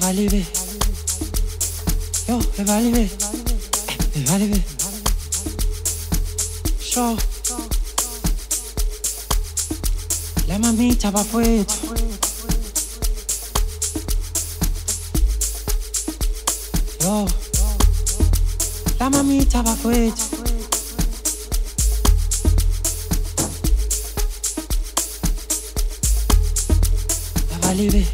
arriver. Yo, elle va arriver. Elle va arriver. Show. La mamita va fuera. Yo. La mamita va fuera. Elle va arriver.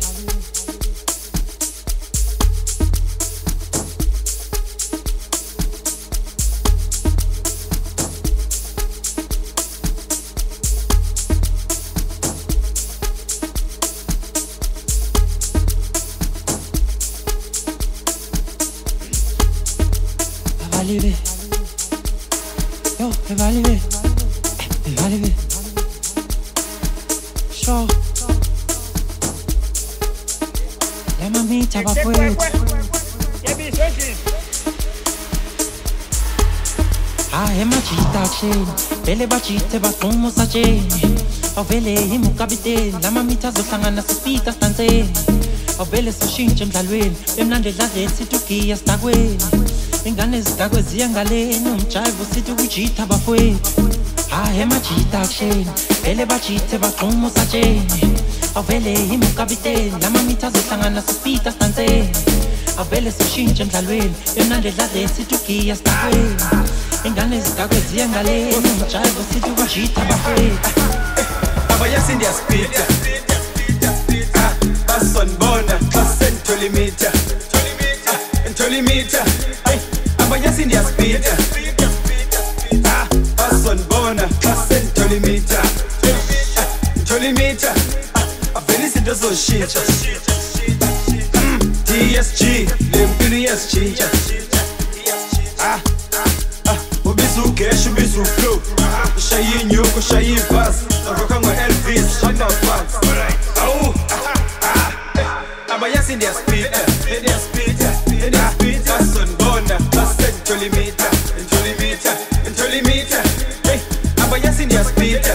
Arriver. Yo, elle va arriver. Elle va arriver. Show. La mamita va fuera. Ah, è magita cena. Belle bacite va come sa cena. O vele himu kabite. La mamita zohlangana sipita stanzeni. O vele soshintshe emdlalweni. Emnandi dladle situkiya stakweni. Ingane zidakwe ziya ngaleni umjive usithi ukujitha bafowethu hayi emajita akusheni vele bajithe bagxuma usatsheni awuvele imukapiteni lamamitha azohlangana sipita stanseni awuvele sishintshe emdlalweni emnandi edladle sithi ugiya sitakweni ingane zidakwe ziya ngaleni umjive usithi ukujitha bafowethu abayasi ndiyasipita basonibona xa sentolimitha ntolimitha abayasi ndiyasipita basonibona xa sentolimitha ntolimitha avele izinto zoshintsha DSG le mpilo iyasitshintsha ubiza ugesha ubiza uflow ushaye inyuku ushaye ibhasi narokha ngo-Elvis shanda fans awu abayasi ndiyasipita basonibona xa sentolimitha ntolimitha abayasi ndiyasipita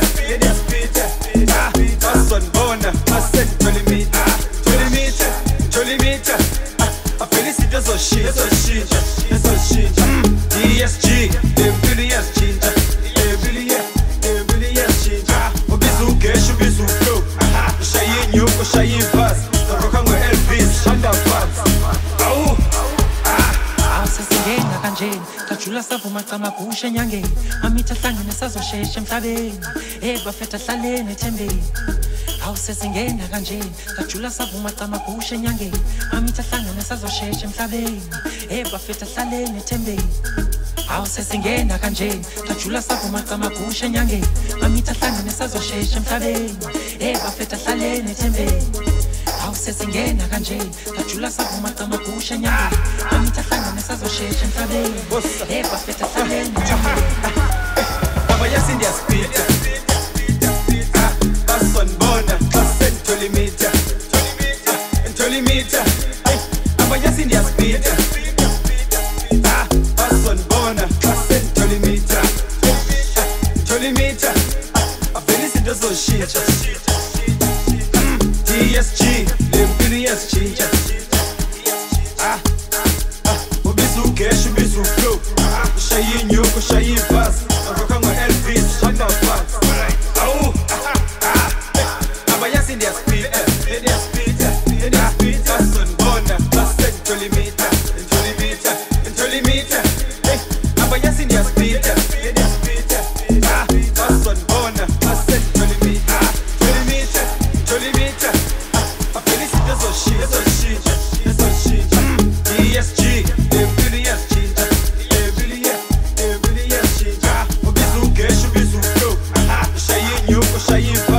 basonibona xa sentolimitha ntolimitha avele izinto ezoshintsha DSG le mpilo iyasitshintsha ubiza ugesha ubiza uflow ushaye inyuku ushaye ibhasi narokha ngo-Elvis shanda fans awu sesingena kanjeni kajula savuma camagusha enyangeni amitha ahlangene sazoshesha emhlabeni bafetha hlaleni ethembeni awu sesingena kanjeni kajula savuma camagusha enyangeni amitha ahlangene sazoshesha emhlabeni bafetha hlaleni ethembeni awu sesingena kanjeni kajula savuma camagusha enyangeni amitha ahlangene sazoshesha emhlabeni bafetha hlaleni ethembeni awu sesingena kanjeni kajula savuma camagusha enyangeni amitha ahlangene sazoshesha emhlabeni bafetha hlaleni ethembeni abayasi ndiyasipita basonibona xa sentolimitha abayasi ndiyasipita basonibona xa sentolimitha avele izinto zoshintsha DSG le mpilo iyasitshintsha ubiza ugesha ubiza uflow ushaye inyuku ushaye ibhasi narokha ngo-Elvis shanda fans awu abayasi ndiyasipita basonibona xa sentolimitha abayasi ndiyasipita basonibona xa sentolimitha avele izinto ezoshintsha DSG le mpilo iyasitshintsha ubiza ugesha ubiza uflow ushaye inyuku ushaye ibhasi